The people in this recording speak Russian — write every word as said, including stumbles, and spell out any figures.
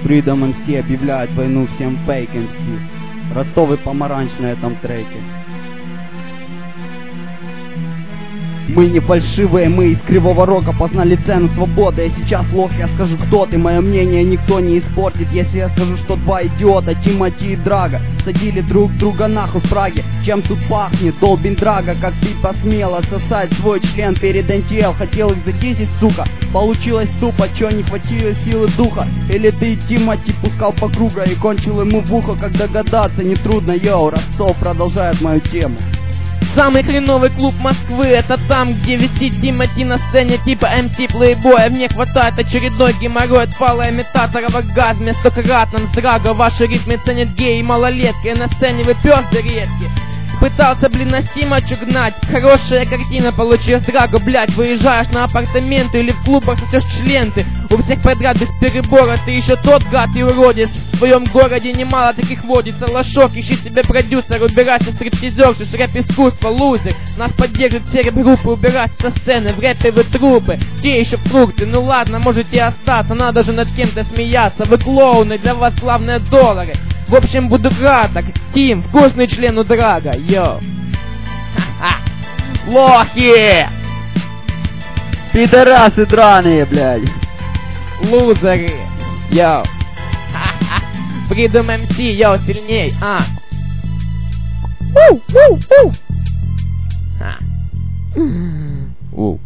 Freedom эм си объявляет войну всем фейк эм си. Ростов и Помаранч на этом треке. Мы не фальшивые, мы из Кривого Рога познали цену свободы. И сейчас лох, я скажу, кто ты. Мое мнение никто не испортит, если я скажу, что два идиота, Тимати и Драга, садили друг друга нахуй в Праге. Чем тут пахнет, долбин Драга, как ты посмела сосать свой член перед эн ти эл. Хотел их за десять, сука, получилось тупо. Чё, не хватило силы духа? Или ты Тимати пускал по кругу и кончил ему в ухо? Как догадаться, нетрудно, йоу. Ростов продолжает мою тему. Самый хреновый клуб Москвы — это там, где висит Тимати на сцене типа эм си Playboy. Мне хватает очередной геморрой от фала имитатора в оргазме. Стократно с Драго ваши ритмы ценят геи и малолетки. На сцене вы пёрды редки. Пытался, блин, на Стимачу гнать. Хорошая картина получилась, Драго, блять. Выезжаешь на апартаменты или в клубах сосешь член ты. У всех подряд без перебора. Ты еще тот гад и уродец. В своем городе немало таких водится. Лошок, ищи себе продюсер. Убирайся стриптизерши, рэп-искусство, лузер. Нас поддержат все рэп-группы. Убирайся со сцены, в рэпе вы трупы. Те еще фрукты, ну ладно, можете остаться. Надо же над кем-то смеяться. Вы клоуны, для вас главное доллары. В общем, буду краток. Тим, вкусный член у Драга, йоу. Ха-ха. Лохи! Пидорасы драные, блядь. Лузеры, йоу. Ха-ха. Freedom эм си, йоу, сильней, а. У, у, у. Ха. У.